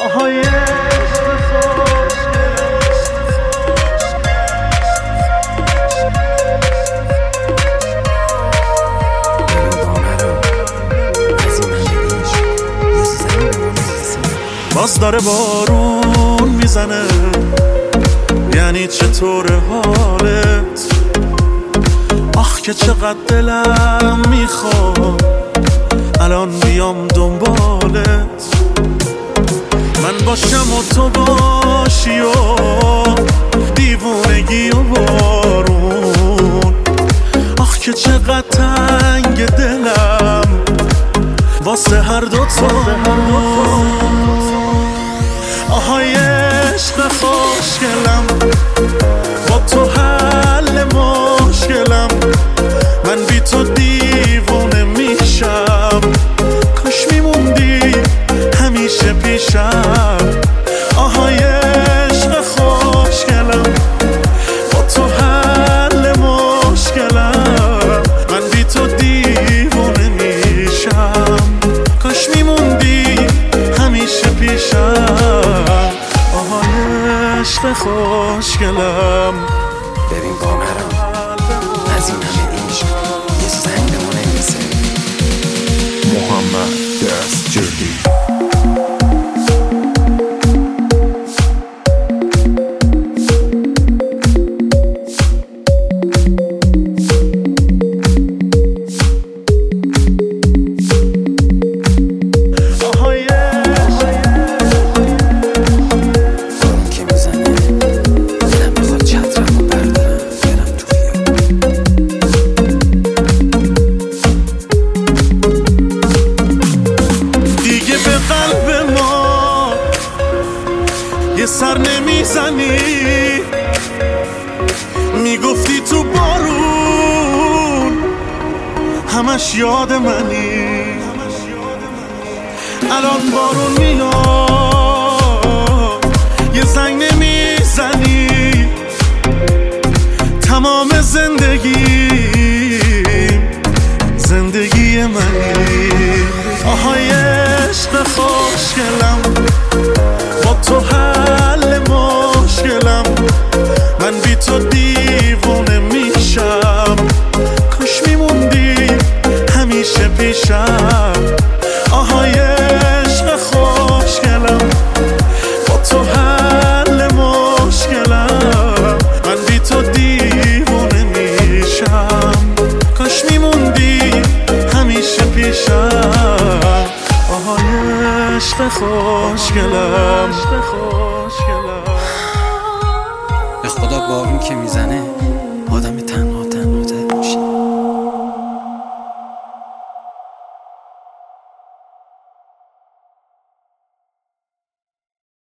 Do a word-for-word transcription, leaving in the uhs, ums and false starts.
آهای باز داره بارون میزنه، یعنی چطور حالت؟ آخ که چقدر دلم میخواد الان بیام دنبالت، من باشم و تو باشی و دیوونگی و بارون. آخ که چقدر تنگ دلم واسه هر دوتا. آهای عشق خوشگلم، با تو حل مشکلم، من بی تو دیوونه میشم، کاش میموندی همیشه پیشم. آهای عشق خوشگلم، با تو حل مشکلم، من بی تو دیوونه میشم، کاش میموندی همیشه پیشم. آهای عشق خوشگلم. ببین بامرام، از این همه عشق یه زنگ به ما نمیرسه. محمد دستجردی. سر نمیزنی، میگفتی تو بارون همش یاد منی، الان بارون میاد یه زنگ نمیزنی، تمام زندگی زندگی منی. آهای عشق خوشگلم، با تو حل مشکلم، من بی تو دیوونه میشم، کاش میموندی همیشه پیشم. آهای عشق خوشگلم، با تو حل مشکلم، من بی تو دیوونه میشم، کاش میموندی همیشه پیشم. آهای عشق خوشگلم. به خدا بارون که میزنه آدم تنها